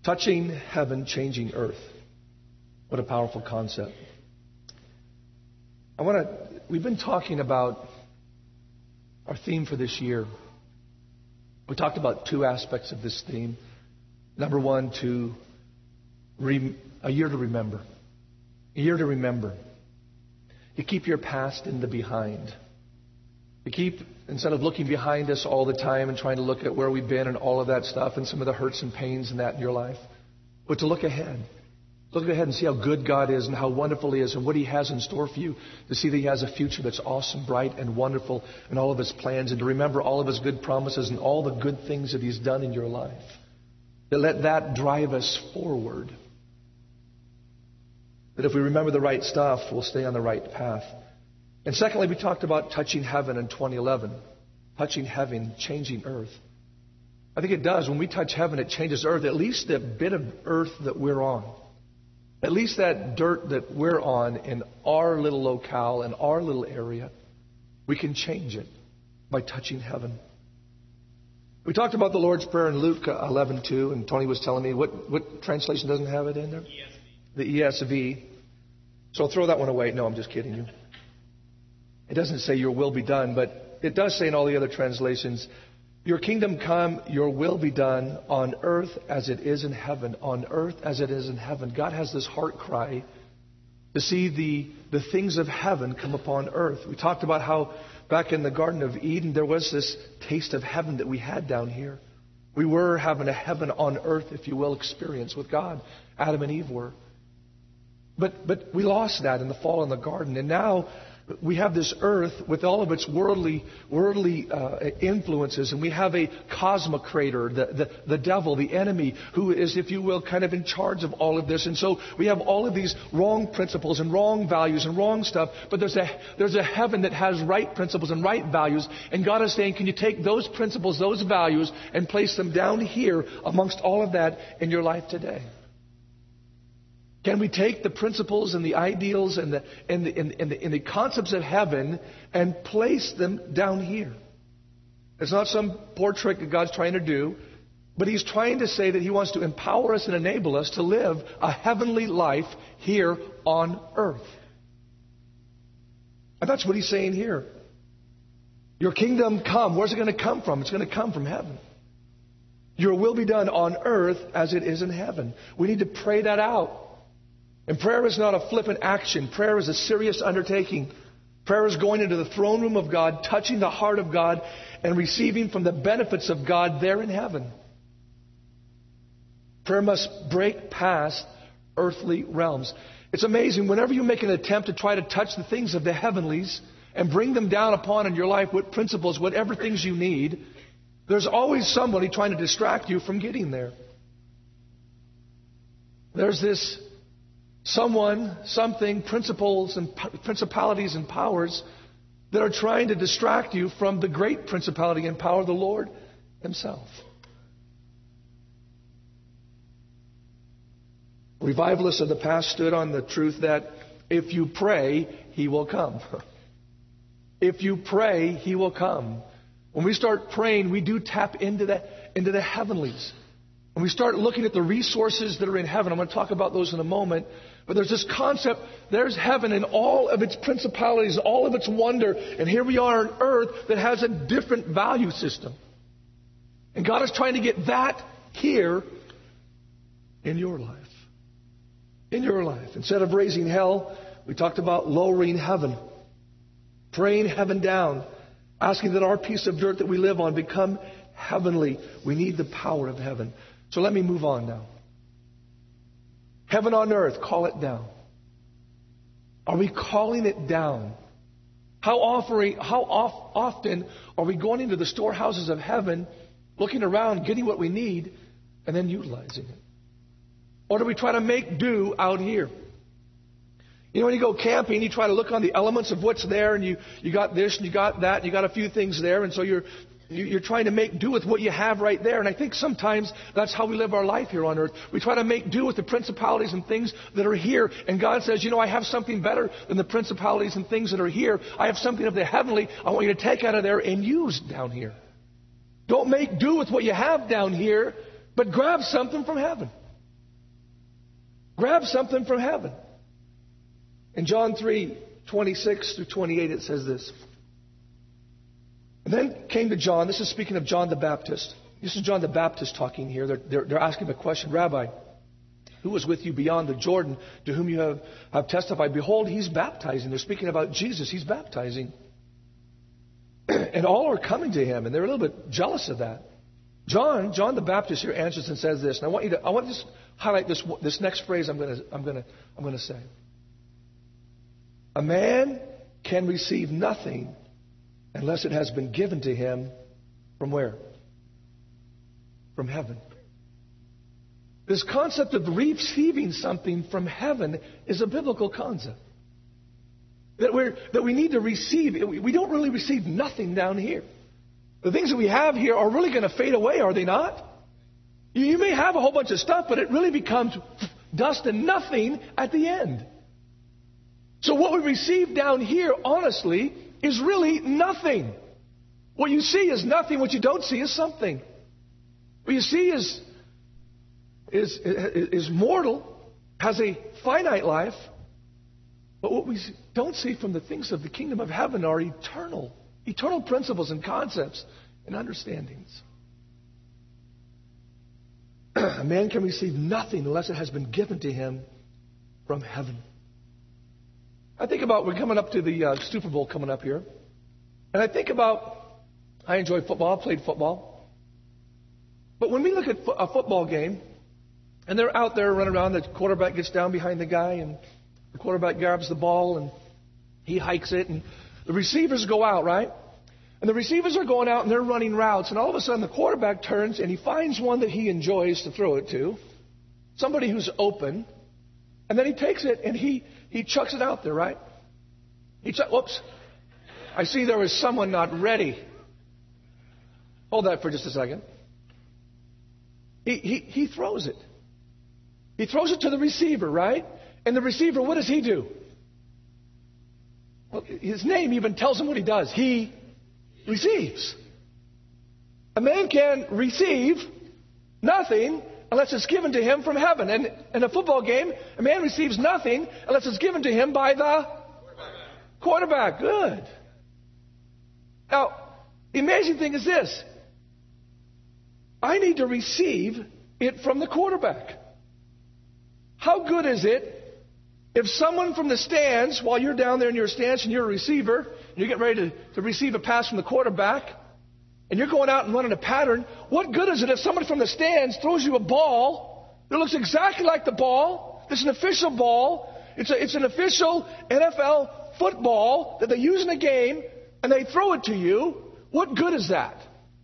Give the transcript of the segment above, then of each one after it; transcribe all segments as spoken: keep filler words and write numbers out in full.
Touching heaven, changing earth. What a powerful concept. I want to, we've been talking about our theme for this year. We talked about two aspects of this theme. Number one, to re, a year to remember. A year to remember. You keep your past in the behind. You keep, instead of looking behind us all the time and trying to look at where we've been and all of that stuff and some of the hurts and pains and that in your life, but to look ahead. Look ahead and see how good God is and how wonderful He is and what He has in store for you. To see that He has a future that's awesome, bright, and wonderful in all of His plans. And to remember all of His good promises and all the good things that He's done in your life. To let that drive us forward. That if we remember the right stuff, we'll stay on the right path. And secondly, we talked about touching heaven in twenty eleven. Touching heaven, changing earth. I think it does. When we touch heaven, it changes earth. At least the bit of earth that we're on. At least that dirt that we're on in our little locale, in our little area, we can change it by touching heaven. We talked about the Lord's Prayer in Luke eleven two, and Tony was telling me, what, what translation doesn't have it in there? E S V. The E S V. So I'll throw that one away. No, I'm just kidding you. It doesn't say your will be done, but it does say in all the other translations, your kingdom come, your will be done on earth as it is in heaven. On earth as it is in heaven. God has this heart cry to see the, the things of heaven come upon earth. We talked about how back in the Garden of Eden, there was this taste of heaven that we had down here. We were having a heaven on earth, if you will, experience with God. Adam and Eve were. But, but we lost that in the fall in the garden. And now we have this earth with all of its worldly worldly uh, influences, and we have a cosmocrator, the, the, the devil, the enemy, who is, if you will, kind of in charge of all of this. And so we have all of these wrong principles and wrong values and wrong stuff, but there's a, there's a heaven that has right principles and right values, and God is saying, can you take those principles, those values, and place them down here amongst all of that in your life today? Can we take the principles and the ideals and the, and, the, and, the, and the concepts of heaven and place them down here? It's not some poor trick that God's trying to do, but He's trying to say that He wants to empower us and enable us to live a heavenly life here on earth. And that's what He's saying here. Your kingdom come. Where's it going to come from? It's going to come from heaven. Your will be done on earth as it is in heaven. We need to pray that out. And prayer is not a flippant action. Prayer is a serious undertaking. Prayer is going into the throne room of God, touching the heart of God, and receiving from the benefits of God there in heaven. Prayer must break past earthly realms. It's amazing. Whenever you make an attempt to try to touch the things of the heavenlies and bring them down upon in your life, what principles, whatever things you need, there's always somebody trying to distract you from getting there. There's this someone, something, principles and principalities and powers that are trying to distract you from the great principality and power of the Lord Himself. Revivalists of the past stood on the truth that if you pray, He will come. If you pray, He will come. When we start praying, we do tap into the, into the heavenlies. When we start looking at the resources that are in heaven, I'm going to talk about those in a moment. But there's this concept, there's heaven in all of its principalities, all of its wonder. And here we are on earth that has a different value system. And God is trying to get that here in your life. In your life. Instead of raising hell, we talked about lowering heaven. Praying heaven down. Asking that our piece of dirt that we live on become heavenly. We need the power of heaven. So let me move on now. Heaven on earth, call it down. Are we calling it down? How often, how often are we going into the storehouses of heaven, looking around, getting what we need, and then utilizing it? Or do we try to make do out here? You know, when you go camping, you try to look on the elements of what's there, and you, you got this, and you got that, and you got a few things there, and so you're You're trying to make do with what you have right there. And I think sometimes that's how we live our life here on earth. We try to make do with the principalities and things that are here. And God says, you know, I have something better than the principalities and things that are here. I have something of the heavenly I want you to take out of there and use down here. Don't make do with what you have down here, but grab something from heaven. grab something from heaven. In John three, twenty-six through twenty-eight, it says this. And then came to John. This is speaking of John the Baptist. This is John the Baptist talking here. They're, they're, they're asking him a question. Rabbi, who was with you beyond the Jordan, to whom you have, have testified? Behold, he's baptizing. They're speaking about Jesus. He's baptizing. And all are coming to him, and they're a little bit jealous of that. John, John the Baptist here answers and says this. And I want you to, I want to just highlight this, this next phrase I'm going to, I'm going to, I'm going to say. A man can receive nothing unless it has been given to him from where? From heaven. This concept of receiving something from heaven is a biblical concept. That, we're, that we need to receive. We don't really receive nothing down here. The things that we have here are really going to fade away, are they not? You may have a whole bunch of stuff, but it really becomes dust and nothing at the end. So what we receive down here, honestly, is really nothing. What you see is nothing. What you don't see is something. What you see is, is, is mortal, has a finite life. But what we don't see from the things of the kingdom of heaven are eternal. Eternal principles and concepts and understandings. A man can receive nothing unless it has been given to him from heaven. I think about, we're coming up to the uh, Super Bowl coming up here. And I think about, I enjoy football, I played football. But when we look at a football game, and they're out there running around, the quarterback gets down behind the guy, and the quarterback grabs the ball, and he hikes it, and the receivers go out, right? And the receivers are going out, and they're running routes, and all of a sudden the quarterback turns, and he finds one that he enjoys to throw it to, somebody who's open, and then he takes it, and he, he chucks it out there, right? He chucks, whoops. I see there was someone not ready. Hold that for just a second. He, he, he throws it. He throws it to the receiver, right? And the receiver, what does he do? Well, his name even tells him what he does. He receives. A man can receive nothing unless it's given to him from heaven. And in a football game, a man receives nothing unless it's given to him by the quarterback. Quarterback. Good. Now, the amazing thing is this. I need to receive it from the quarterback. How good is it if someone from the stands, while you're down there in your stance and you're a receiver, and you're getting ready to, to receive a pass from the quarterback, and you're going out and running a pattern, what good is it if someone from the stands throws you a ball that looks exactly like the ball? It's an official ball. It's, a, it's an official N F L football that they use in a game, and they throw it to you. What good is that?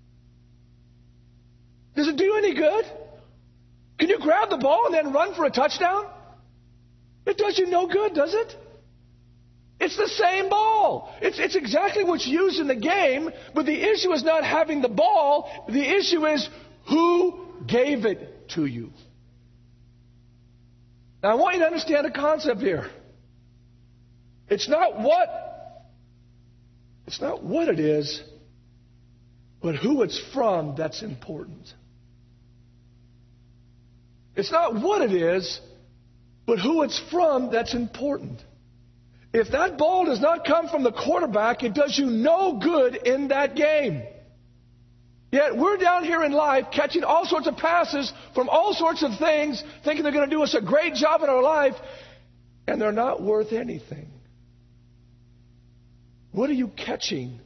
Does it do any good? Can you grab the ball and then run for a touchdown? It does you no good, does it? It's the same ball. It's, it's exactly what's used in the game, but the issue is not having the ball. The issue is who gave it to you. Now, I want you to understand a concept here. It's not what, it's not what it is, but who it's from that's important. It's not what it is, but who it's from that's important. If that ball does not come from the quarterback, it does you no good in that game. Yet we're down here in life catching all sorts of passes from all sorts of things, thinking they're going to do us a great job in our life, and they're not worth anything. What are you catching?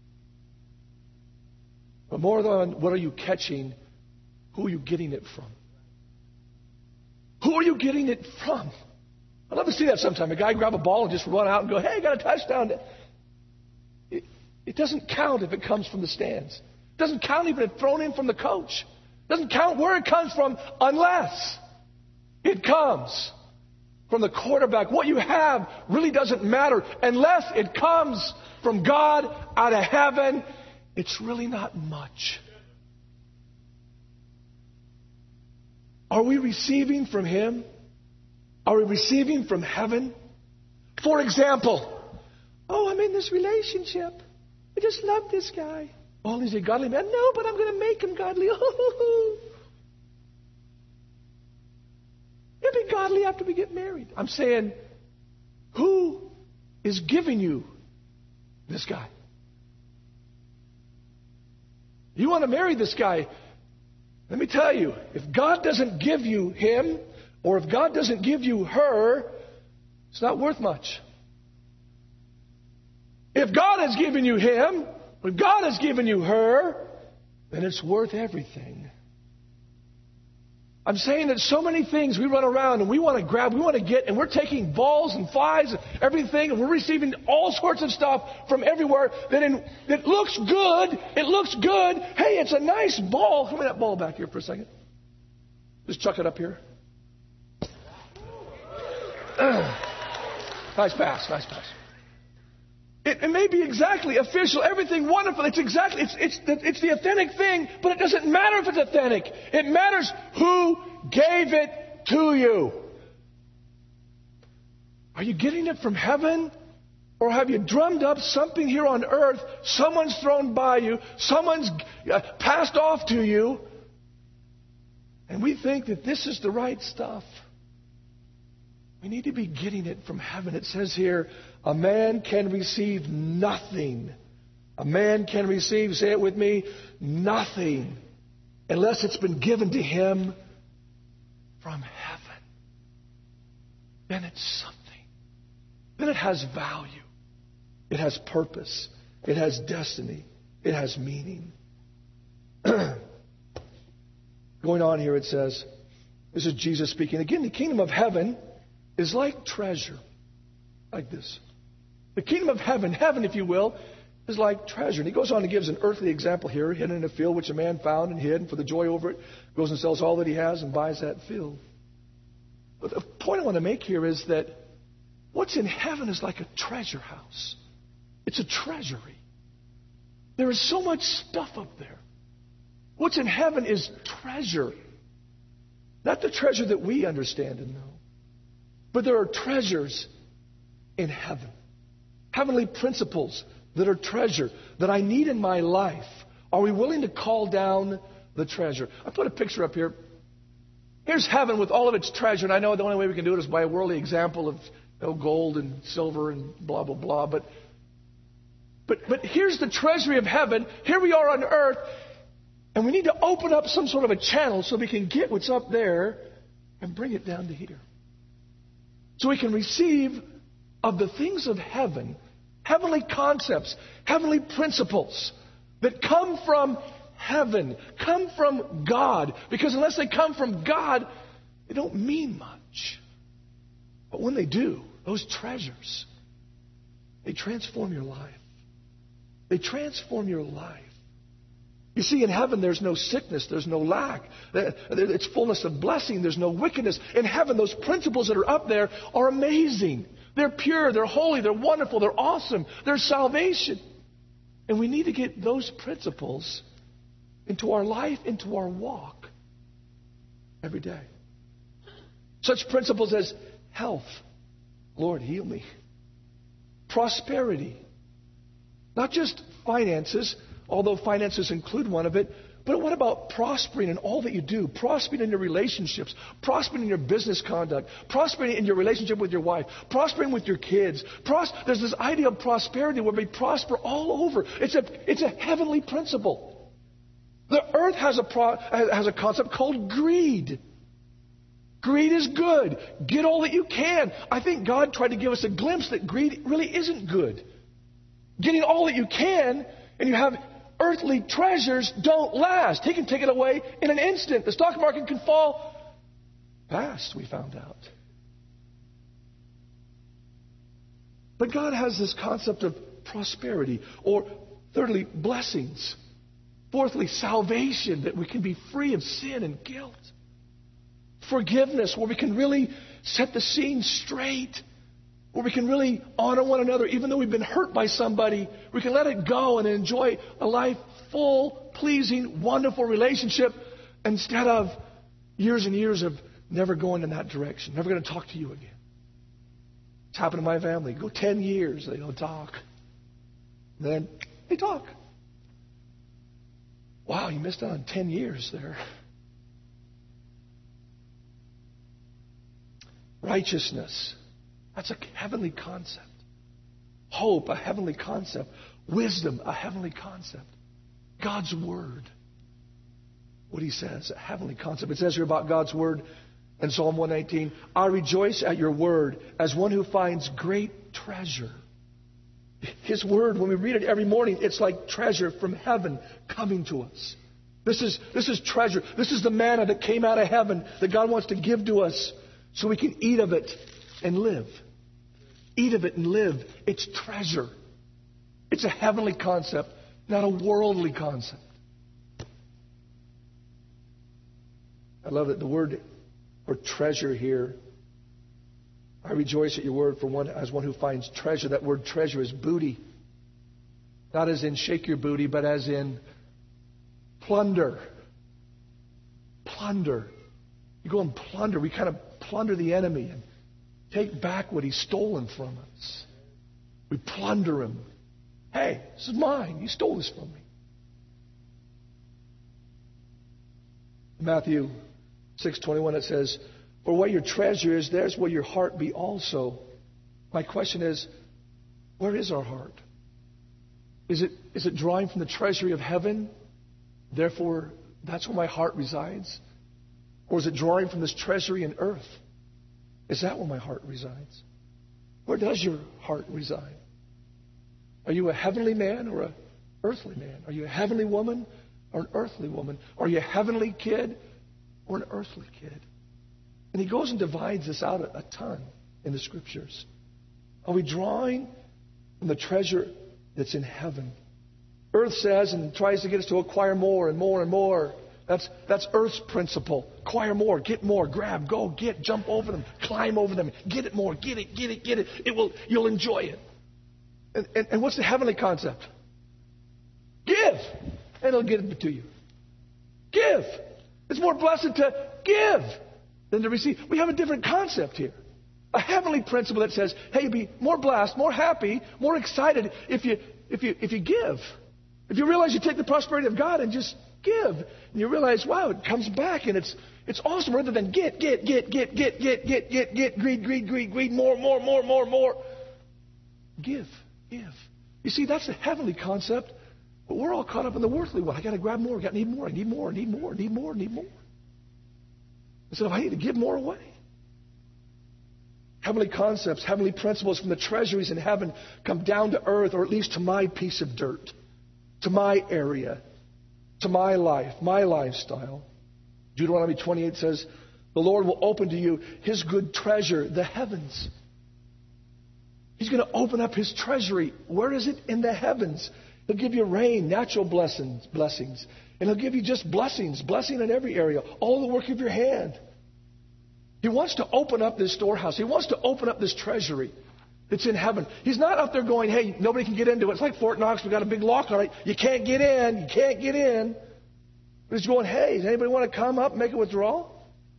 But more than what are you catching, who are you getting it from? Who are you getting it from? I'd love to see that sometime. A guy grab a ball and just run out and go, hey, got a touchdown. It, it doesn't count if it comes from the stands. It doesn't count even if it's thrown in from the coach. It doesn't count where it comes from unless it comes from the quarterback. What you have really doesn't matter unless it comes from God out of heaven. It's really not much. Are we receiving from Him? Are we receiving from heaven? For example, oh, I'm in this relationship. I just love this guy. Oh, he's a godly man. No, but I'm going to make him godly. Oh, we're going to be godly after we get married. I'm saying, who is giving you this guy? You want to marry this guy. Let me tell you, if God doesn't give you him, or if God doesn't give you her, it's not worth much. If God has given you him, or if God has given you her, then it's worth everything. I'm saying that so many things we run around and we want to grab, we want to get, and we're taking balls and flies and everything, and we're receiving all sorts of stuff from everywhere that in, that looks good. It looks good. Hey, it's a nice ball. Give me that ball back here for a second. Just chuck it up here. Nice pass, nice pass. It, it may be exactly official, everything wonderful. It's exactly, it's, it's, the, it's the authentic thing, but it doesn't matter if it's authentic. It matters who gave it to you. Are you getting it from heaven? Or have you drummed up something here on earth? Someone's thrown by you. Someone's uh, passed off to you. And we think that this is the right stuff. We need to be getting it from heaven. It says here, a man can receive nothing. A man can receive, say it with me, nothing, unless it's been given to him from heaven. Then it's something. Then it has value. It has purpose. It has destiny. It has meaning. Going on here, it says, this is Jesus speaking. Again, the kingdom of heaven is like treasure. Like this. The kingdom of heaven, heaven if you will, is like treasure. And he goes on and gives an earthly example here, hidden in a field which a man found and hid, and for the joy over it, goes and sells all that he has and buys that field. But the point I want to make here is that what's in heaven is like a treasure house. It's a treasury. There is so much stuff up there. What's in heaven is treasure. Not the treasure that we understand and know. But there are treasures in heaven. Heavenly principles that are treasure that I need in my life. Are we willing to call down the treasure? I put a picture up here. Here's heaven with all of its treasure. And I know the only way we can do it is by a worldly example of you know, gold and silver and blah, blah, blah. But, but, but here's the treasury of heaven. Here we are on earth. And we need to open up some sort of a channel so we can get what's up there and bring it down to here. So we can receive of the things of heaven, heavenly concepts, heavenly principles that come from heaven, come from God. Because unless they come from God, they don't mean much. But when they do, those treasures, they transform your life. They transform your life. You see, in heaven, there's no sickness. There's no lack. It's fullness of blessing. There's no wickedness. In heaven, those principles that are up there are amazing. They're pure. They're holy. They're wonderful. They're awesome. There's salvation. And we need to get those principles into our life, into our walk every day. Such principles as health. Lord, heal me. Prosperity. Not just finances, although finances include one of it, but what about prospering in all that you do? Prospering in your relationships, prospering in your business conduct, prospering in your relationship with your wife, prospering with your kids. Pros- There's this idea of prosperity where we prosper all over. It's a, it's a heavenly principle. The earth has a, pro- has a concept called greed. Greed is good. Get all that you can. I think God tried to give us a glimpse that greed really isn't good. Getting all that you can, and you have earthly treasures, don't last. He can take it away in an instant. The stock market can fall fast, we found out. But God has this concept of prosperity, or thirdly, blessings. Fourthly, salvation, that we can be free of sin and guilt. Forgiveness, where we can really set the scene straight. Where we can really honor one another, even though we've been hurt by somebody. We can let it go and enjoy a life full, pleasing, wonderful relationship instead of years and years of never going in that direction, never going to talk to you again. It's happened to my family. Go ten years, they don't talk. And then they talk. Wow, you missed out on ten years there. Righteousness, that's a heavenly concept. Hope, a heavenly concept. Wisdom, a heavenly concept. God's Word, what He says, a heavenly concept. It says here about God's Word in Psalm one nineteen, I rejoice at your Word as one who finds great treasure. His Word, when we read it every morning, it's like treasure from heaven coming to us. This is, this is treasure. This is the manna that came out of heaven that God wants to give to us so we can eat of it and live. Eat of it and live. It's treasure. It's a heavenly concept, not a worldly concept. I love it. The word for treasure here, I rejoice at your word for one as one who finds treasure. That word treasure is booty. Not as in shake your booty, but as in plunder. Plunder. You go and plunder. We kind of plunder the enemy and take back what he's stolen from us. We plunder him. Hey, this is mine. You stole this from me. Matthew six twenty-one, it says, for where your treasure is, there's where your heart be also. My question is, where is our heart? Is it, is it drawing from the treasury of heaven? Therefore, that's where my heart resides? Or is it drawing from this treasury in earth? Is that where my heart resides? Where does your heart reside? Are you a heavenly man or an earthly man? Are you a heavenly woman or an earthly woman? Are you a heavenly kid or an earthly kid? And he goes and divides this out a, a ton in the Scriptures. Are we drawing from the treasure that's in heaven? Earth says and tries to get us to acquire more and more and more. That's, that's Earth's principle. Acquire more, get more, grab, go, get, jump over them, climb over them, get it more, get it, get it, get it. It will, you'll enjoy it. And, and, and what's the heavenly concept? Give, and it'll get it to you. Give. It's more blessed to give than to receive. We have a different concept here. A heavenly principle that says, hey, you'll be more blessed, more happy, more excited if you, if you, if you give. If you realize you take the prosperity of God and just give, and you realize, wow, it comes back and it's it's awesome rather than get, get, get, get, get, get, get, get, get, greed, greed, greed, greed, more, more, more, more, more. Give, give. You see, that's the heavenly concept, but we're all caught up in the worldly one. I got to grab more, I got to need more, I need more, I need more, I need more, I need more. Instead of I need to give more away. Heavenly concepts, heavenly principles from the treasuries in heaven come down to earth, or at least to my piece of dirt, to my area, to my life, my lifestyle. Deuteronomy twenty-eight says, the Lord will open to you His good treasure, the heavens. He's going to open up His treasury. Where is it? In the heavens. He'll give you rain, natural blessings, blessings. And He'll give you just blessings, blessing in every area, all the work of your hand. He wants to open up this storehouse. He wants to open up this treasury that's in heaven. He's not up there going, hey, nobody can get into it. It's like Fort Knox. We've got a big lock on it. You can't get in. You can't get in. But he's going, hey, does anybody want to come up and make a withdrawal?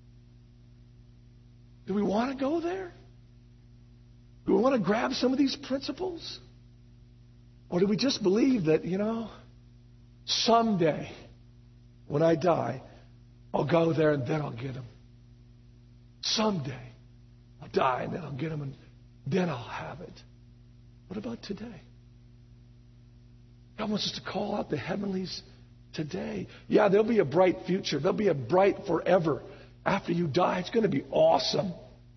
Do we want to go there? Do we want to grab some of these principles? Or do we just believe that, you know, someday when I die, I'll go there and then I'll get them. Someday I'll die and then I'll get them and then I'll have it. What about today? God wants us to call out the heavenlies today. Yeah, there'll be a bright future. There'll be a bright forever after you die. It's going to be awesome.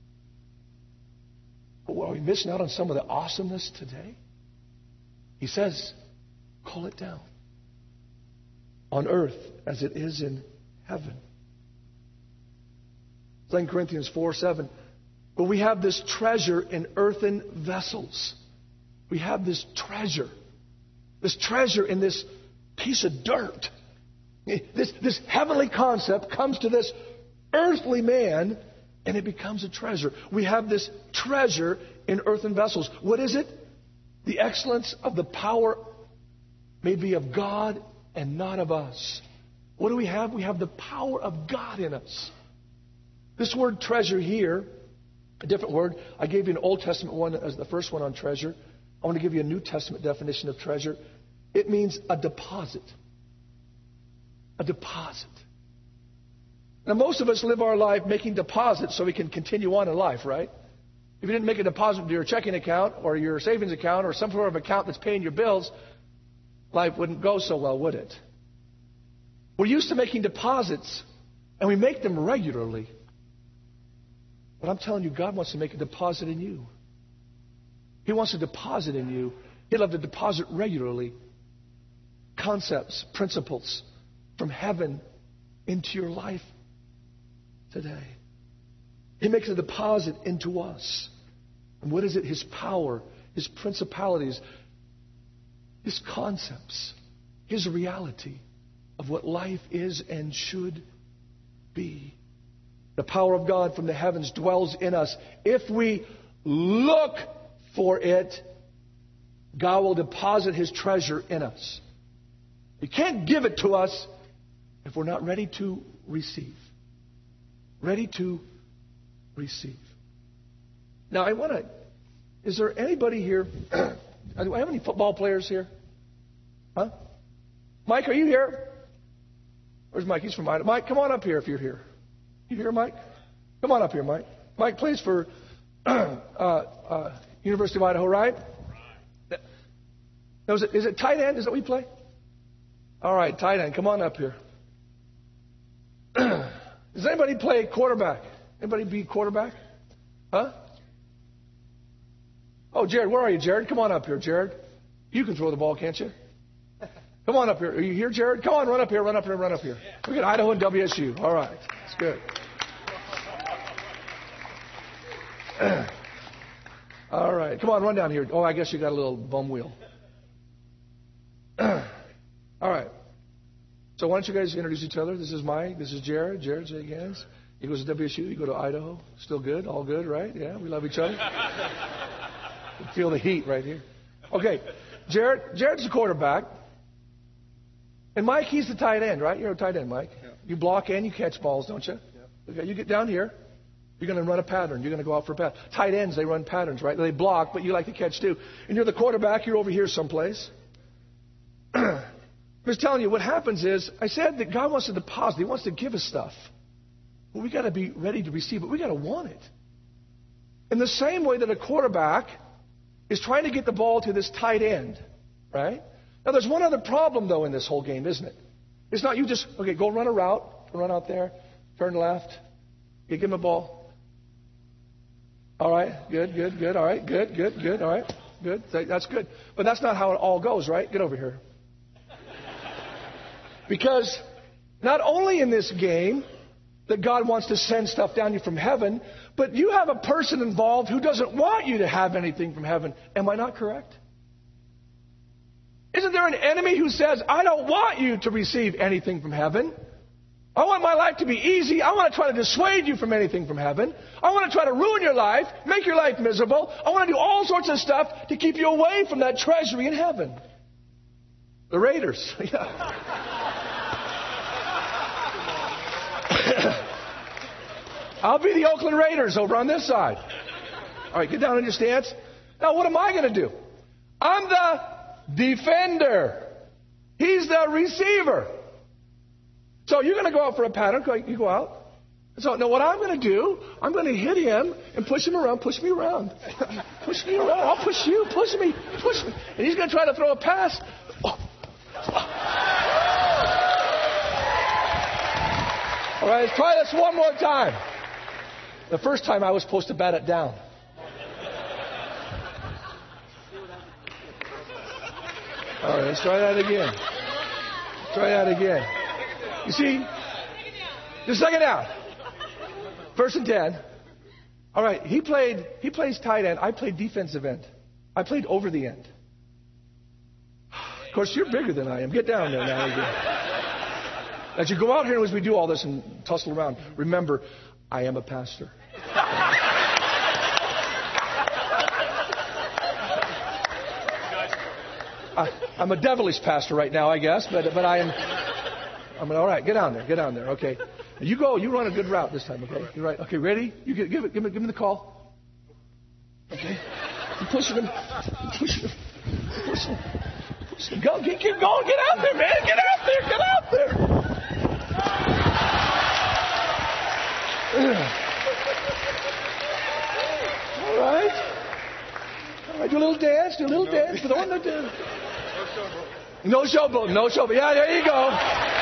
But are we missing out on some of the awesomeness today? He says, call it down. On earth as it is in heaven. Second Corinthians four seven. But we have this treasure in earthen vessels. We have this treasure. This treasure in this piece of dirt. This, this heavenly concept comes to this earthly man and it becomes a treasure. We have this treasure in earthen vessels. What is it? The excellence of the power may be of God and not of us. What do we have? We have the power of God in us. This word treasure here, a different word. I gave you an Old Testament one as the first one on treasure. I want to give you a New Testament definition of treasure. It means a deposit. A deposit. Now, most of us live our life making deposits so we can continue on in life, right? If you didn't make a deposit to your checking account or your savings account or some sort of account that's paying your bills, life wouldn't go so well, would it? We're used to making deposits, and we make them regularly. But I'm telling you, God wants to make a deposit in you. He wants to deposit in you. He'd love to deposit regularly concepts, principles from heaven into your life today. He makes a deposit into us. And what is it? His power, His principalities, His concepts, His reality of what life is and should be. The power of God from the heavens dwells in us. If we look for it, God will deposit His treasure in us. He can't give it to us if we're not ready to receive. Ready to receive. Now, I want to... Is there anybody here... Do I have any football players here? Huh? Mike, are you here? Where's Mike? He's from Idaho. Mike, come on up here if you're here. You here, Mike? Come on up here, Mike. Mike plays for uh, uh, University of Idaho, right? Right. Now, is it, is it tight end? Is that what you play? All right, tight end. Come on up here. Does anybody play quarterback? Anybody be quarterback? Huh? Oh, Jared, where are you, Jared? Come on up here, Jared. You can throw the ball, can't you? Come on up here. Are you here, Jared? Come on, run up here, run up here, run up here. We got Idaho and W S U. All right. That's good. All right. Come on, run down here. Oh, I guess you got a little bum wheel. All right. So why don't you guys introduce each other? This is Mike. This is Jared. Jared, shake hands. He goes to W S U. You go to Idaho. Still good? All good, right? Yeah, we love each other. Feel the heat right here. Okay. Jared, Jared's the quarterback. And Mike, he's the tight end, right? You're a tight end, Mike. Yeah. You block and you catch balls, don't you? Yeah. Okay, you get down here. You're going to run a pattern. You're going to go out for a pattern. Tight ends, they run patterns, right? They block, but you like to catch too. And you're the quarterback. You're over here someplace. I was telling you, what happens is, I said that God wants to deposit. He wants to give us stuff. But we got to be ready to receive it. We got to want it. In the same way that a quarterback is trying to get the ball to this tight end, right? Now, there's one other problem, though, in this whole game, isn't it? It's not you just, okay, go run a route, run out there, turn left, you give him a ball. All right, good, good, good, all right, good, good, good, all right, good. That's good. But that's not how it all goes, right? Get over here. Because not only in this game that God wants to send stuff down you from heaven, but you have a person involved who doesn't want you to have anything from heaven. Am I not correct? Isn't there an enemy who says, I don't want you to receive anything from heaven? I want my life to be easy. I want to try to dissuade you from anything from heaven. I want to try to ruin your life, make your life miserable. I want to do all sorts of stuff to keep you away from that treasury in heaven. The Raiders. I'll be the Oakland Raiders over on this side. All right, get down on your stance. Now, what am I going to do? I'm the defender. He's the receiver. So you're going to go out for a pattern. You go out. So now what I'm going to do, I'm going to hit him and push him around. Push me around. Push me around. I'll push you. Push me. Push me. And he's going to try to throw a pass. Oh. All right, let's try this one more time. The first time I was supposed to bat it down. All right, let's try that again. Let's try that again. You see? The second down. First and ten. All right, he played. He plays tight end. I played defensive end. I played over the end. Of course, you're bigger than I am. Get down there now again. As you go out here as we do all this and tussle around, remember, I am a pastor. I, I'm a devilish pastor right now, I guess, but but I am. I'm all right. Get down there. Get down there. Okay. You go. You run a good route this time. Okay. You're right. Okay. Ready? You give, give it. Give me. Give me the call. Okay. I'm pushing him. I'm pushing him. Pushing him. Pushing him. Go. Keep, keep going. Get out there, man. Get out there. Get out there. All right. All right, do a little dance, do a little dance. For the one that did. No showboat. No showboat. Yeah, there you go.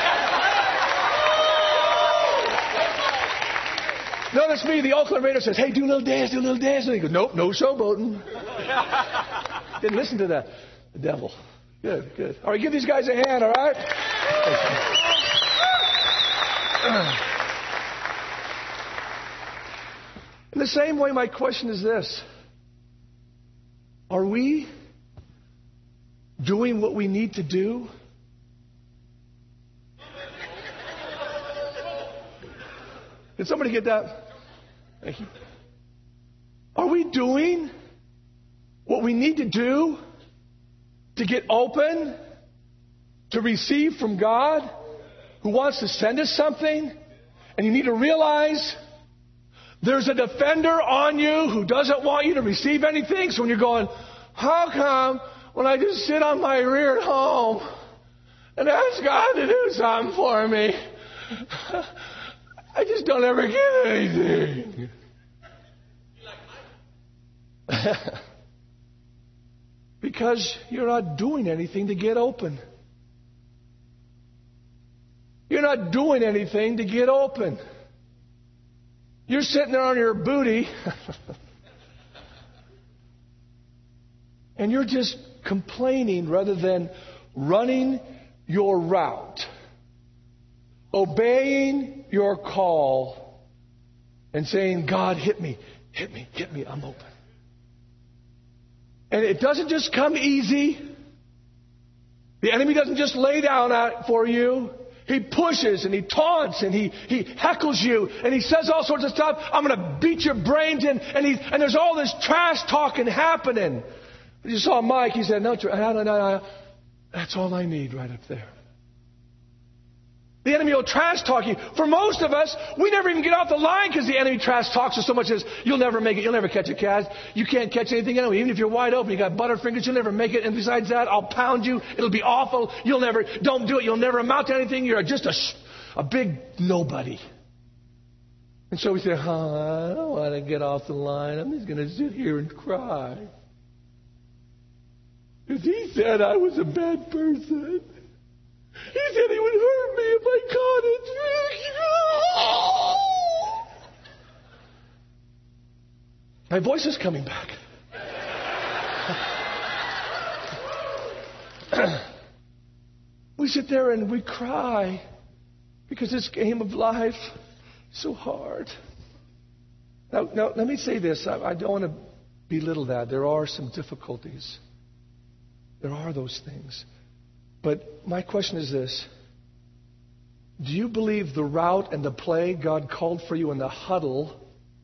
Notice me, the Oakland Raiders says, hey, do a little dance, do a little dance. And he goes, nope, no showboating. Didn't listen to the, the devil. Good, good. All right, give these guys a hand, all right? In the same way, my question is this. Are we doing what we need to do? Did somebody get that? Thank you. Are we doing what we need to do to get open to receive from God who wants to send us something? And you need to realize there's a defender on you who doesn't want you to receive anything. So when you're going, how come when I just sit on my rear at home and ask God to do something for me, I just don't ever get anything? Because you're not doing anything to get open. You're not doing anything to get open. You're sitting there on your booty and you're just complaining rather than running your route, obeying your call, and saying, God, hit me, hit me, hit me, I'm open. And it doesn't just come easy. The enemy doesn't just lay down out for you. He pushes and he taunts and he, he heckles you and he says all sorts of stuff. I'm going to beat your brains in. And, he, and there's all this trash talking happening. You saw Mike. He said, no, no, no, no, that's all I need right up there. The enemy will trash talk you. For most of us, we never even get off the line because the enemy trash talks us so much as you'll never make it. You'll never catch a cat. You can't catch anything anyway. Even if you're wide open, you got butterfingers, you'll never make it. And besides that, I'll pound you. It'll be awful. You'll never, don't do it. You'll never amount to anything. You're just a, a big nobody. And so we say, oh, I don't want to get off the line. I'm just going to sit here and cry. Because he said I was a bad person. He said he would hurt me if I caught it. My voice is coming back. We sit there and we cry because this game of life is so hard. Now, now let me say this. I, I don't want to belittle that. There are some difficulties. There are those things. But my question is this. Do you believe the route and the play God called for you in the huddle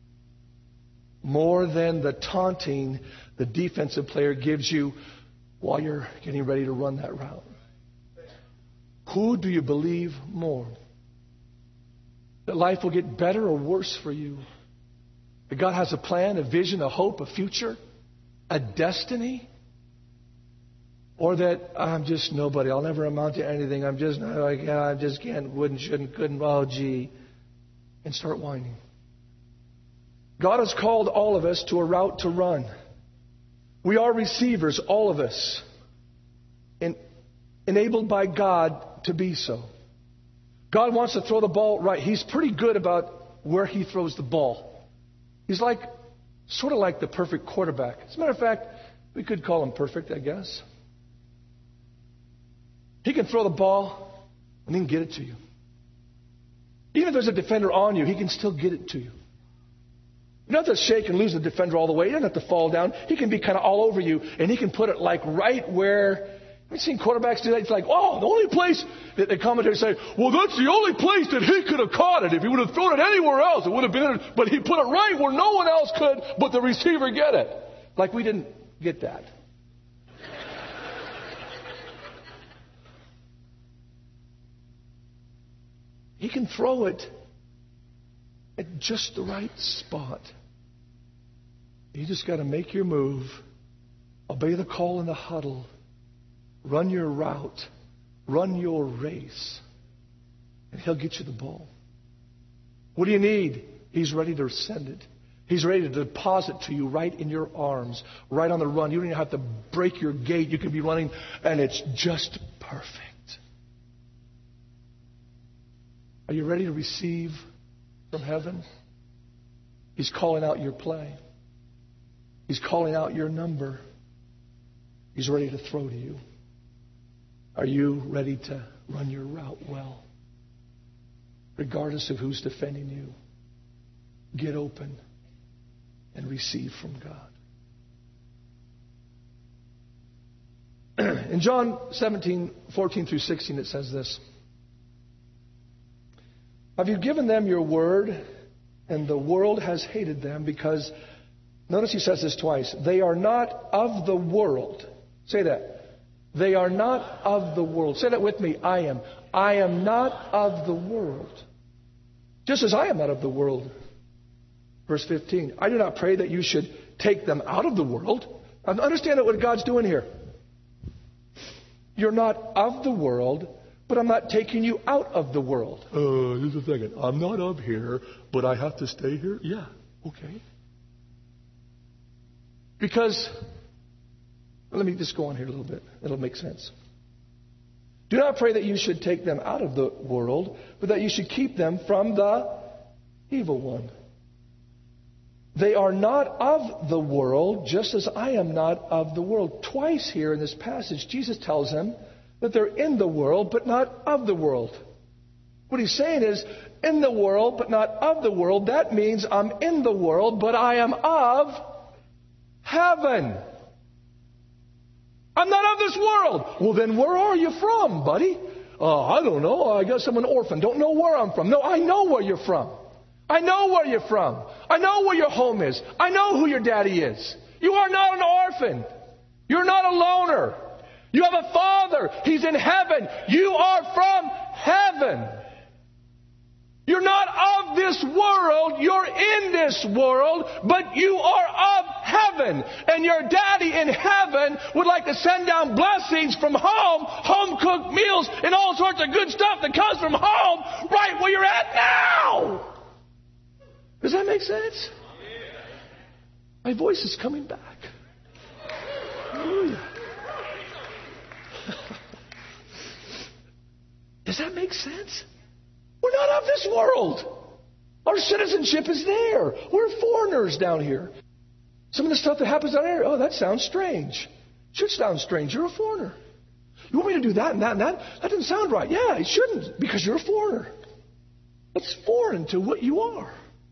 more than the taunting the defensive player gives you while you're getting ready to run that route? Who do you believe more? That life will get better or worse for you? That God has a plan, a vision, a hope, a future, a destiny? Or that I'm just nobody. I'll never amount to anything. I'm just not like, yeah, I just can't, wouldn't, shouldn't, couldn't, oh, gee. And start whining. God has called all of us to a route to run. We are receivers, all of us. And enabled by God to be so. God wants to throw the ball right. He's pretty good about where He throws the ball. He's like, sort of like the perfect quarterback. As a matter of fact, we could call Him perfect, I guess. He can throw the ball and He can get it to you. Even if there's a defender on you, He can still get it to you. You don't have to shake and lose the defender all the way. You don't have to fall down. He can be kind of all over you, and He can put it like right where. Have you seen quarterbacks do that? It's like, oh, the only place that the commentators say, well, that's the only place that he could have caught it. If he would have thrown it anywhere else, it would have been. But he put it right where no one else could, but the receiver get it. Like we didn't get that. He can throw it at just the right spot. You just got to make your move, obey the call in the huddle, run your route, run your race, and He'll get you the ball. What do you need? He's ready to send it. He's ready to deposit to you right in your arms, right on the run. You don't even have to break your gait. You can be running, and it's just perfect. Are you ready to receive from heaven? He's calling out your play. He's calling out your number. He's ready to throw to you. Are you ready to run your route well? Regardless of who's defending you, get open and receive from God. In John seventeen, fourteen through sixteen, it says this. Have you given them your word, and the world has hated them because, notice he says this twice, they are not of the world. Say that. They are not of the world. Say that with me. I am. I am not of the world. Just as I am not of the world. Verse fifteen. I do not pray that you should take them out of the world. Understand what God's doing here. You're not of the world, but I'm not taking you out of the world. Uh, just a second. I'm not of here, but I have to stay here? Yeah. Okay. Because, let me just go on here a little bit. It'll make sense. Do not pray that you should take them out of the world, but that you should keep them from the evil one. They are not of the world, just as I am not of the world. Twice here in this passage, Jesus tells them that they're in the world, but not of the world. What he's saying is, in the world, but not of the world. That means I'm in the world, but I am of heaven. I'm not of this world. Well, then where are you from, buddy? Uh, I don't know. I guess I'm an orphan. Don't know where I'm from. No, I know where you're from. I know where you're from. I know where your home is. I know who your daddy is. You are not an orphan. You're not a loner. You have a Father. He's in heaven. You are from heaven. You're not of this world. You're in this world, but you are of heaven. And your daddy in heaven would like to send down blessings from home, home-cooked meals, and all sorts of good stuff that comes from home right where you're at now. Does that make sense? My voice is coming back. Hallelujah. Does that make sense? We're not of this world. Our citizenship is there. We're foreigners down here. Some of the stuff that happens down here, oh, that sounds strange. Should sound strange. You're a foreigner. You want me to do that and that and that? That doesn't sound right. Yeah, it shouldn't, because you're a foreigner. It's foreign to what you are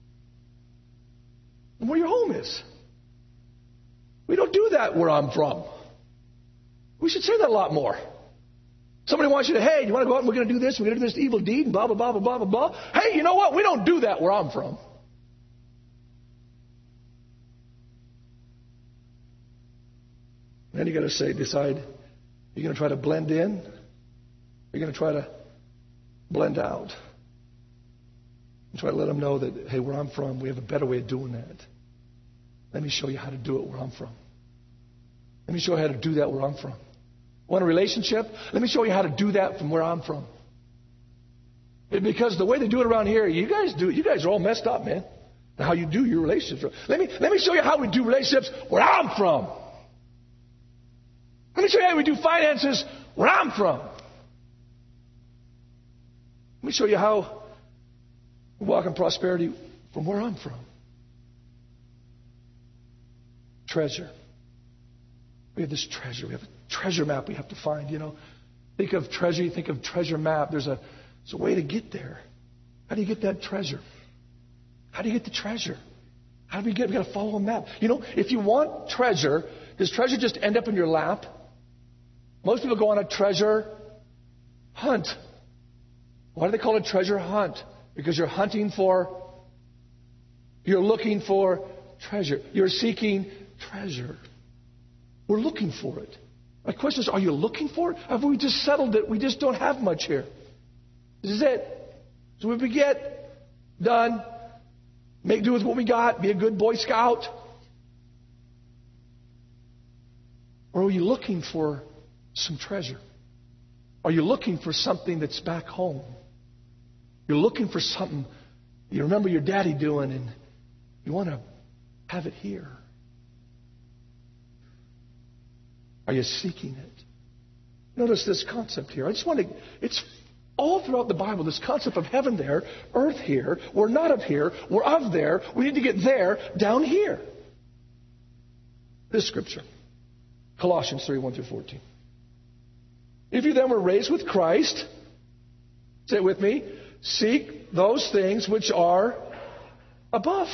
and where your home is. We don't do that where I'm from. We should say that a lot more. Somebody wants you to, hey, you want to go out and we're going to do this, we're going to do this evil deed, and blah, blah, blah, blah, blah, blah, blah. Hey, you know what? We don't do that where I'm from. Then you got to say, decide, you're going to try to blend in, you're going to try to blend out. And try to let them know that, hey, where I'm from, we have a better way of doing that. Let me show you how to do it where I'm from. Let me show you how to do that where I'm from. Want a relationship? Let me show you how to do that from where I'm from. Because the way they do it around here, you guys do. You guys are all messed up, man. How you do your relationships. Let me let me show you how we do relationships where I'm from. Let me show you how we do finances where I'm from. Let me show you how we walk in prosperity from where I'm from. Treasure. We have this treasure. We have a treasure map we have to find, you know. Think of treasure, you think of treasure map. There's a, there's a way to get there. How do you get that treasure? How do you get the treasure? How do we get, we got to follow a map. You know, if you want treasure, does treasure just end up in your lap? Most people go on a treasure hunt. Why do they call it a treasure hunt? Because you're hunting for, you're looking for treasure. You're seeking treasure. We're looking for it. My question is, are you looking for it? Have we just settled it? We just don't have much here. This is it. So if we get done, make do with what we got, be a good Boy Scout. Or are you looking for some treasure? Are you looking for something that's back home? You're looking for something you remember your daddy doing, and you want to have it here. Are you seeking it? Notice this concept here. I just want to, it's all throughout the Bible, this concept of heaven there, earth here. We're not of here. We're of there. We need to get there, down here. This scripture, Colossians three, one through fourteen. If you then were raised with Christ, say it with me, seek those things which are above.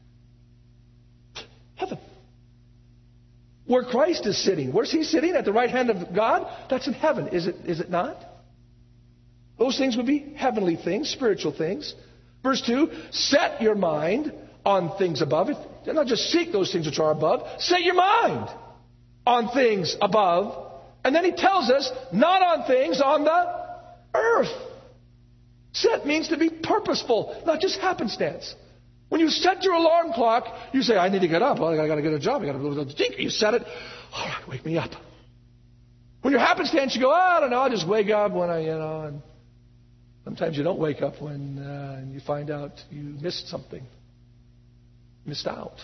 Heaven. Where Christ is sitting. Where's he sitting? At the right hand of God? That's in heaven, is it, is it not? Those things would be heavenly things, spiritual things. Verse two, set your mind on things above. Not just seek those things which are above. Set your mind on things above. And then he tells us, not on things on the earth. Set means to be purposeful, not just happenstance. When you set your alarm clock, you say, I need to get up. Well, I got to get a job. I got to go to the tinker. You set it. All right, wake me up. When you're happenstance, you go, oh, I don't know. I'll just wake up when I, you know. And sometimes you don't wake up when uh, and you find out you missed something. Missed out.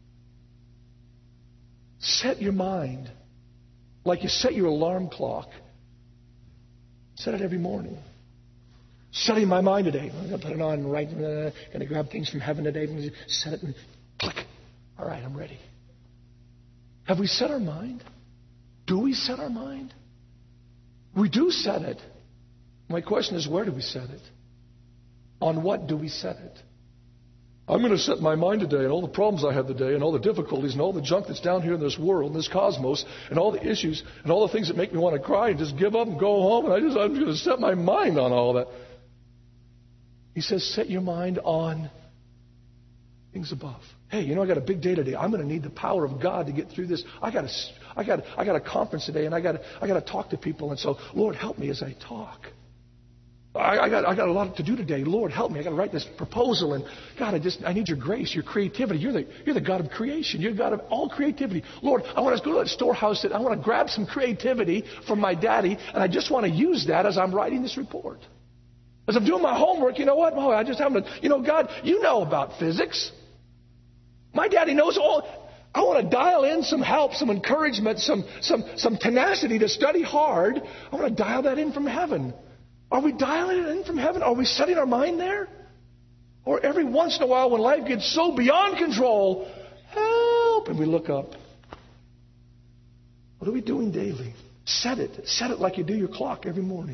Set your mind like you set your alarm clock. Set it every morning. Setting my mind today. I'm going to put it on right. Uh, going to grab things from heaven today. I'm going to set it and click. All right, I'm ready. Have we set our mind? Do we set our mind? We do set it. My question is, where do we set it? On what do we set it? I'm going to set my mind today and all the problems I have today and all the difficulties and all the junk that's down here in this world and this cosmos and all the issues and all the things that make me want to cry and just give up and go home. And I just, I'm going to set my mind on all that. He says, set your mind on things above. Hey, you know, I got a big day today. I'm going to need the power of God to get through this. I got a, I got, I got a conference today, and I got, I got to talk to people. And so, Lord, help me as I talk. I, I got, I got a lot to do today. Lord, help me. I got to write this proposal, and God, I just, I need your grace, your creativity. You're the, you're the God of creation. You're the God of all creativity. Lord, I want to go to that storehouse. And I want to grab some creativity from my daddy, and I just want to use that as I'm writing this report. As I'm doing my homework, you know what? Oh, I just haven't, you know, God, you know about physics. My daddy knows all. I want to dial in some help, some encouragement, some, some, some tenacity to study hard. I want to dial that in from heaven. Are we dialing it in from heaven? Are we setting our mind there? Or every once in a while when life gets so beyond control, help, and we look up. What are we doing daily? Set it. Set it like you do your clock every morning.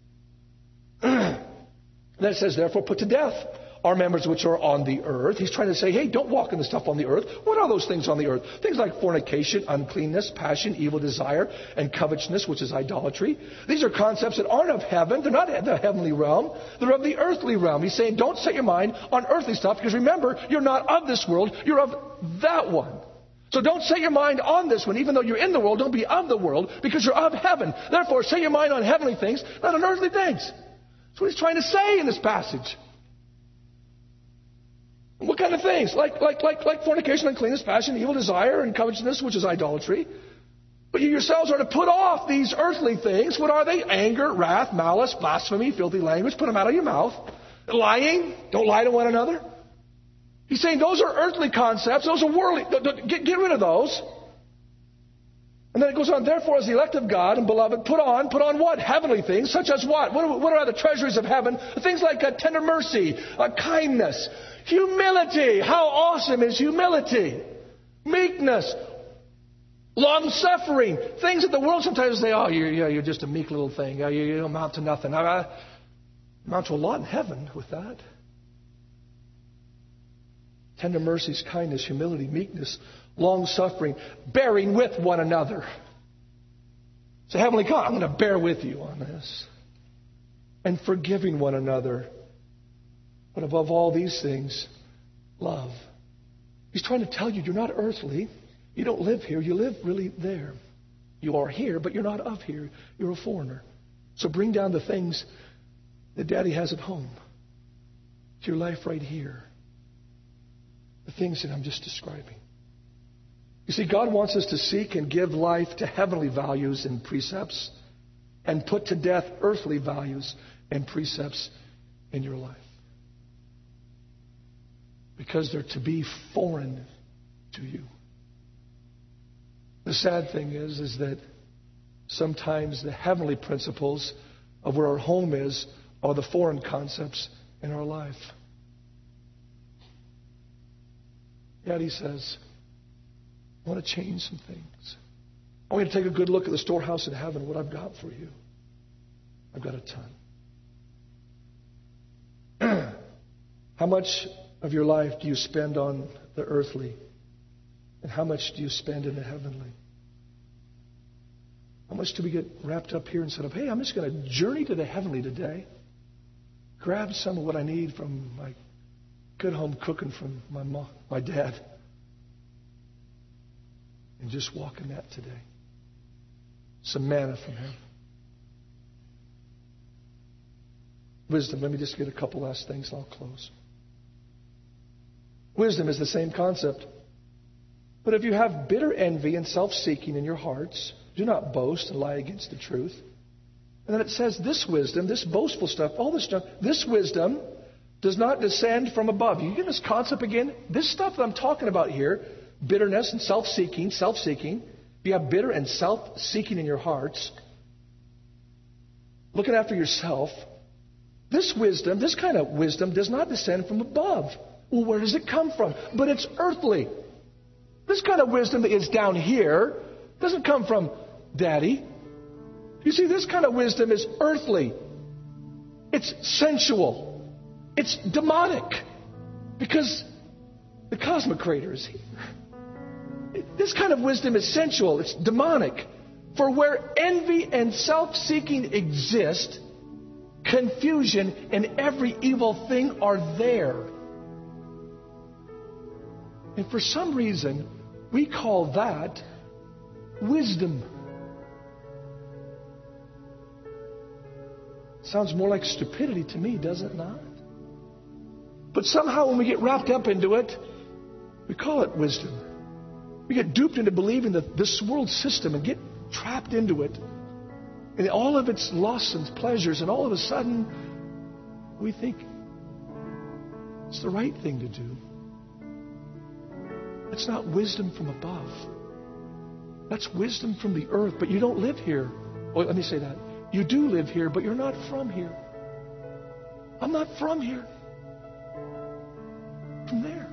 Then it says, therefore, put to death our members which are on the earth. He's trying to say, hey, don't walk in the stuff on the earth. What are those things on the earth? Things like fornication, uncleanness, passion, evil desire, and covetousness, which is idolatry. These are concepts that aren't of heaven. They're not of the heavenly realm. They're of the earthly realm. He's saying, don't set your mind on earthly stuff, because remember, you're not of this world. You're of that one. So don't set your mind on this one. Even though you're in the world, don't be of the world, because you're of heaven. Therefore, set your mind on heavenly things, not on earthly things. That's what he's trying to say in this passage. What kind of things? Like, like, like, like fornication, uncleanness, passion, evil desire, and covetousness, which is idolatry. But you yourselves are to put off these earthly things. What are they? Anger, wrath, malice, blasphemy, filthy language. Put them out of your mouth. Lying. Don't lie to one another. He's saying those are earthly concepts. Those are worldly. Get, get rid of those. And then it goes on, therefore, as the elect of God and beloved, put on, put on what? Heavenly things, such as what? What are, what are the treasuries of heaven? Things like uh, tender mercy, uh, kindness, humility. How awesome is humility? Meekness, long-suffering. Things that the world sometimes say, oh, you're, yeah, you're just a meek little thing. You, you don't amount to nothing. I, I amount to a lot in heaven with that. Tender mercies, kindness, humility, meekness, long-suffering, bearing with one another. So Heavenly God, I'm going to bear with you on this. And forgiving one another. But above all these things, love. He's trying to tell you, you're not earthly. You don't live here. You live really there. You are here, but you're not of here. You're a foreigner. So bring down the things that Daddy has at home to your life right here. The things that I'm just describing. You see, God wants us to seek and give life to heavenly values and precepts and put to death earthly values and precepts in your life. because they're to be foreign to you. The sad thing is, is that sometimes the heavenly principles of where our home is are the foreign concepts in our life. Yet he says, I want to change some things. I want you to take a good look at the storehouse in heaven, what I've got for you. I've got a ton. How much of your life do you spend on the earthly? And how much do you spend in the heavenly? How much do we get wrapped up here instead of, hey, I'm just going to journey to the heavenly today. Grab some of what I need from my good home cooking from my mom, my dad. And just walk in that today. Some manna from heaven. Wisdom. Let me just get a couple last things and I'll close. Wisdom is the same concept. But if you have bitter envy and self-seeking in your hearts, do not boast and lie against the truth. And then it says this wisdom, this boastful stuff, all this stuff, this wisdom does not descend from above. You get this concept again? This stuff that I'm talking about here, bitterness and self-seeking, self-seeking. If you have bitter and self-seeking in your hearts, looking after yourself, this wisdom, this kind of wisdom does not descend from above. Well, where does it come from? But it's earthly. This kind of wisdom that is down here doesn't come from Daddy. You see, this kind of wisdom is earthly. It's sensual. It's demonic. Because the cosmic creator is here. This kind of wisdom is sensual. It's demonic. For where envy and self-seeking exist, confusion and every evil thing are there. And for some reason, we call that wisdom. Sounds more like stupidity to me, does it not? But somehow when we get wrapped up into it, we call it wisdom. We get duped into believing that this world system and get trapped into it. And all of its lusts and pleasures, and all of a sudden, we think it's the right thing to do. It's not wisdom from above. That's wisdom from the earth, but you don't live here. Well, let me say that. You do live here, but you're not from here. I'm not from here. From there.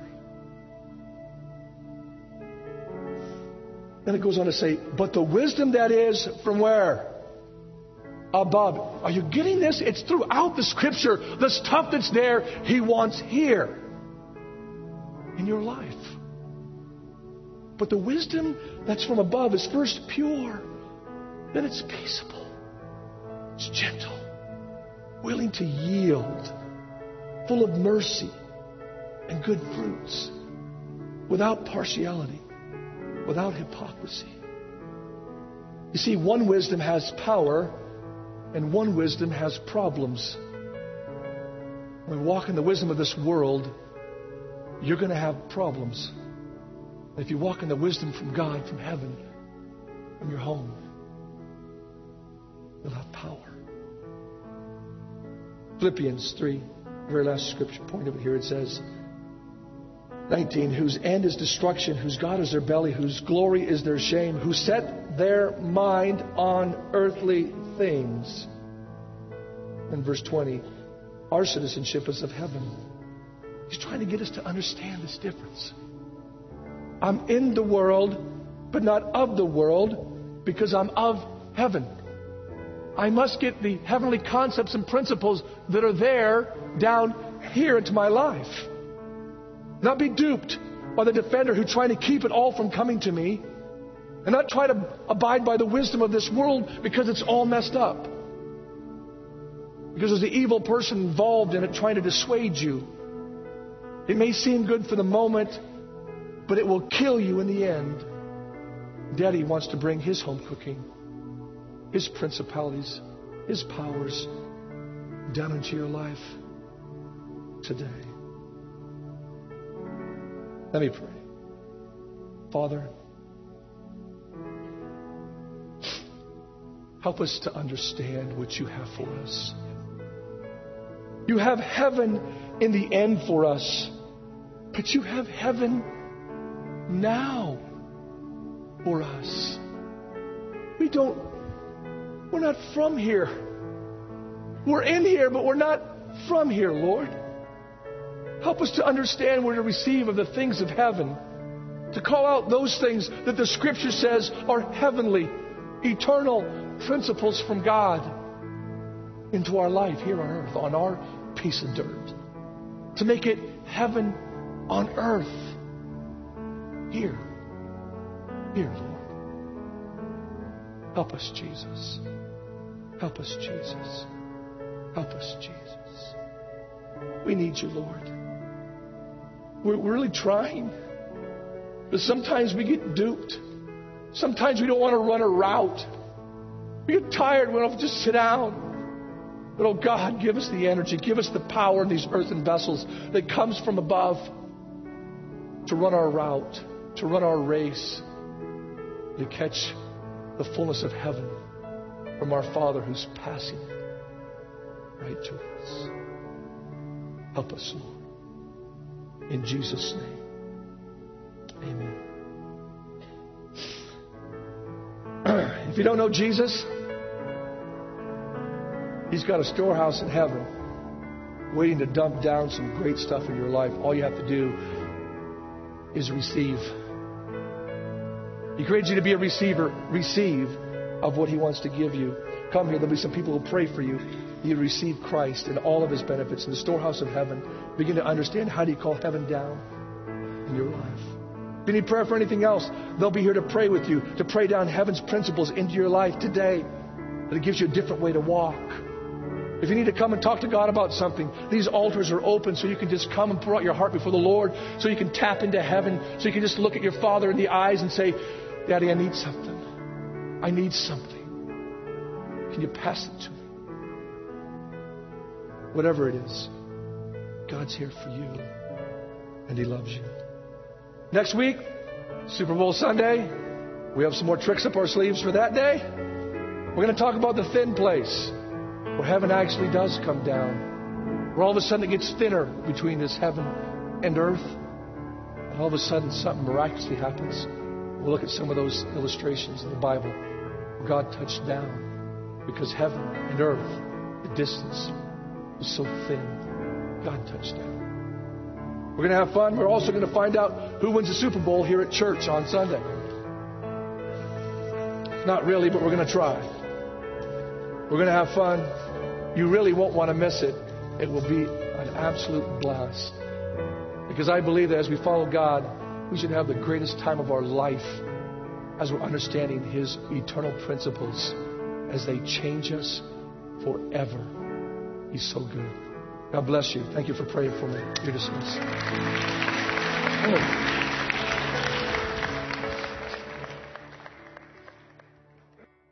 Then it goes on to say, but the wisdom that is from where? Above. Are you getting this? It's throughout the Scripture. The stuff that's there, He wants here in your life. But the wisdom that's from above is first pure, then it's peaceable, it's gentle, willing to yield, full of mercy and good fruits, without partiality, without hypocrisy. You see, one wisdom has power and one wisdom has problems. When we walk in the wisdom of this world, you're going to have problems. If you walk in the wisdom from God, from heaven, from your home, you'll have power. Philippians three, very last scripture point over here, it says, nineteen, whose end is destruction, whose God is their belly, whose glory is their shame, who set their mind on earthly things. And verse twenty, our citizenship is of heaven. He's trying to get us to understand this difference. I'm in the world, but not of the world, because I'm of heaven. I must get the heavenly concepts and principles that are there down here into my life. Not be duped by the defender who's trying to keep it all from coming to me. And not try to abide by the wisdom of this world because it's all messed up. Because there's the evil person involved in it trying to dissuade you. It may seem good for the moment, but it will kill you in the end. Daddy wants to bring His home cooking, His principalities, His powers down into your life today. Let me pray. Father, help us to understand what You have for us. You have heaven in the end for us. But you have heaven now for us. We don't, we're not from here. We're in here, but we're not from here, Lord. Help us to understand where to receive of the things of heaven, to call out those things that the Scripture says are heavenly, eternal principles from God into our life here on earth, on our piece of dirt. To make it heaven on earth. Here. Here, Lord. Help us, Jesus. Help us, Jesus. Help us, Jesus. We need you, Lord. We're really trying. But sometimes we get duped. Sometimes we don't want to run a route. We get tired. We don't just sit down. But, oh God, give us the energy. Give us the power in these earthen vessels that comes from above to run our route, to run our race, to catch the fullness of heaven from our Father who's passing right to us. Help us, Lord. In Jesus' name. Amen. If you don't know Jesus, He's got a storehouse in heaven waiting to dump down some great stuff in your life. All you have to do is receive. He created you to be a receiver. Receive of what He wants to give you. Come here. There'll be some people who pray for you. You receive Christ and all of His benefits in the storehouse of heaven. Begin to understand, how do you call heaven down in your life? If you need prayer for anything else, they'll be here to pray with you, to pray down heaven's principles into your life today. That it gives you a different way to walk. If you need to come and talk to God about something, these altars are open so you can just come and pour out your heart before the Lord, so you can tap into heaven, so you can just look at your Father in the eyes and say, Daddy, I need something. I need something. Can you pass it to me? Whatever it is, God's here for you, and He loves you. Next week, Super Bowl Sunday, we have some more tricks up our sleeves for that day. We're going to talk about the thin place, where heaven actually does come down. Where all of a sudden it gets thinner between this heaven and earth. And all of a sudden something miraculously happens. We'll look at some of those illustrations in the Bible where God touched down. Because heaven and earth, the distance was so thin. God touched down. We're going to have fun. We're also going to find out who wins the Super Bowl here at church on Sunday. Not really, but we're going to try. We're going to have fun. You really won't want to miss it. It will be an absolute blast. Because I believe that as we follow God, we should have the greatest time of our life as we're understanding His eternal principles as they change us forever. He's so good. God bless you. Thank you for praying for me. You're dismissed.